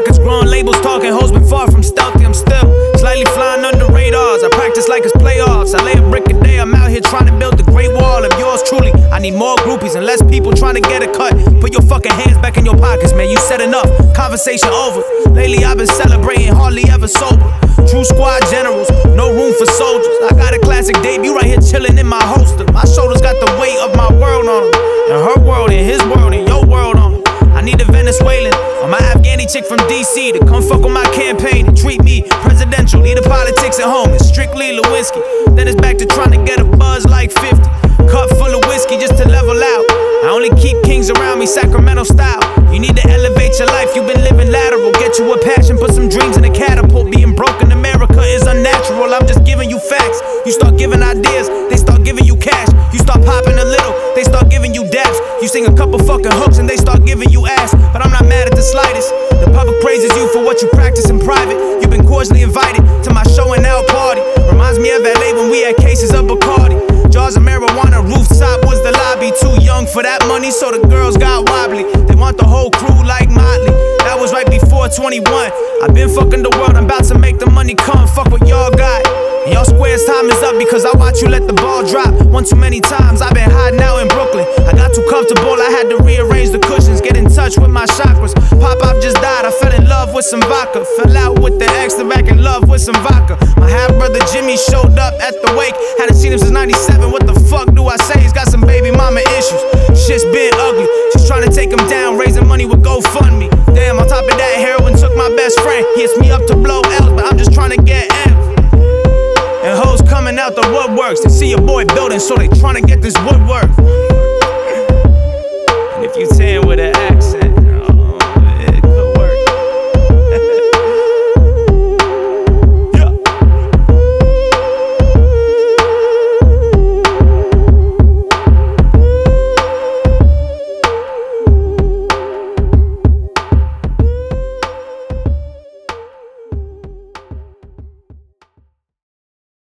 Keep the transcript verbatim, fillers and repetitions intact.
pockets growing, labels talking, hoes been far from stealthy. I'm still slightly flying under radars. I practice like it's playoffs. I lay a brick a day. I'm out here trying to build the great wall of yours truly. I need more groupies and less people trying to get a cut. Put your fucking hands back in your pockets, man. You said enough. Conversation over. Lately I've been celebrating, hardly ever sober. True squad generals, no room for soldiers. I got a classic debut right here chilling in my holster. My shoulders got the weight of my world on them, and her world and his world and your world on them. I need a Venezuelan or my Afghani chick from D C to come fuck with my campaign and treat me presidential. Leave the politics at home, it's strictly Lewinsky. Then it's back to trying to get a buzz like fifty. Cup full of whiskey just to level out. I only keep kings around me, Sacramento style. You need to elevate your life, you've been living lateral. Get you a passion, put some dreams in a catapult. Being broke in America is unnatural. I'm just giving you facts. You start giving ideas, they start giving you cash. You start popping a little, they start giving you daps. You sing a couple fucking hooks and they start giving you ass. But I'm not mad at the slightest. The public praises you for what you practice in private. You've been cordially invited to my show and out party. Reminds me of L A when we had cases of Bacardi. Jars of marijuana, rooftop was the lobby. Too young for that money, so the girls got wobbly. They want the whole crew like Motley. That was right before twenty-one. I've been fucking the world, I'm about to make the money come. Fuck what y'all got. And y'all squares time is up because I watch you let the ball drop. One too many times, I've been hiding out in Brooklyn. I got too comfortable, I had to rearrange the cushions. Get in touch with my chakras. Pop-Pop just died, I fell in love with some vodka. Fell out with the ex, then back in love with some vodka. My half-brother Jimmy showed up at the wake. Hadn't seen him since ninety-seven, what the fuck do I say? He's got some baby mama issues. Shit's been ugly, she's trying to take him down. Raising money with GoFundMe. Damn, on top of that, heroin took my best friend. He hits me up to blow L's, but I'm just trying to get M's. And hoes coming out the woodworks. They see your boy building, so they trying to get this woodwork. And if you ten